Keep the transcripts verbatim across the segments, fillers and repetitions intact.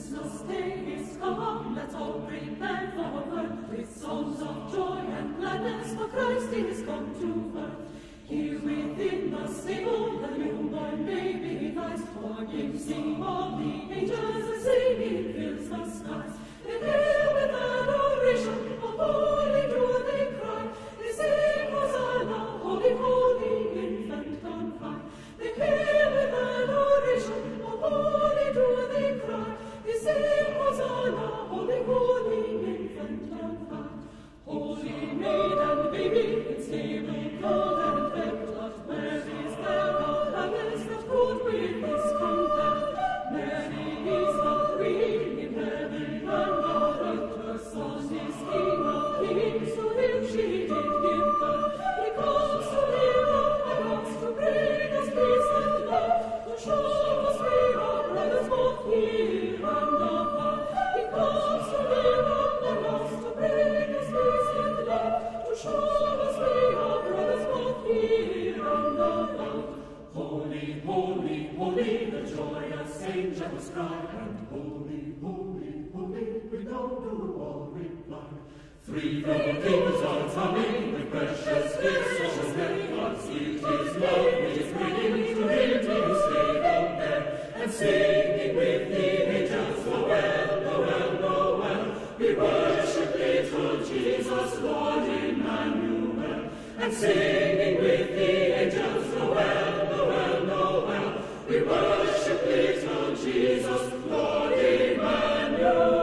Christmas Day is come, let's all prepare for mirth, with songs of joy and gladness, for Christ is come to earth. Here within the stable the newborn baby lies, for him sing all the angels, and singing fills the skies. They hail with adoration, oh holy do they cry, they sing Hosanna, holy, holy infant on high. They hail with adoration, oh holy do they cry, they sing Hosanna, holy, holy infant on high. Holy maid and baby in stable cold and wet, but where is there a happiness that could with this compare? Mary is the Queen in heaven and on earth, her Son is King of kings, to him she did give birth. He comes to live among us, to bring us peace and love, to show us we are brothers both here and above. He comes to live among us, to bring us peace and love, to show us we are brothers both here and above. Holy, holy, holy, the joyous angels cry, and holy, holy, holy, we know do all reply. Three noble kings are coming with precious gifts, so let us sweet his love, is bringing to him to stable there, and singing with the angels, Noel, Noel, Noel, we worship little Jesus, Lord Emmanuel, and singing with the angels, Noel, Noel, Noel, we worship little Jesus, Lord Emmanuel.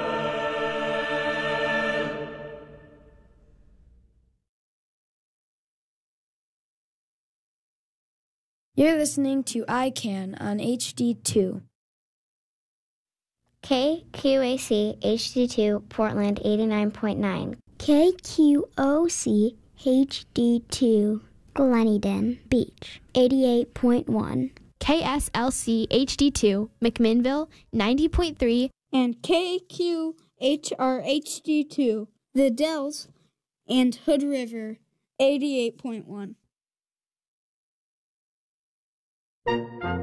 You're listening to I CAN on H D two. K Q A C H D two Portland eighty-nine point nine. K Q O C H D two Gleneden Beach eighty-eight point one. K S L C H D two McMinnville ninety point three. And K Q H R H D two The Dells and Hood River eighty-eight point one. Thank you.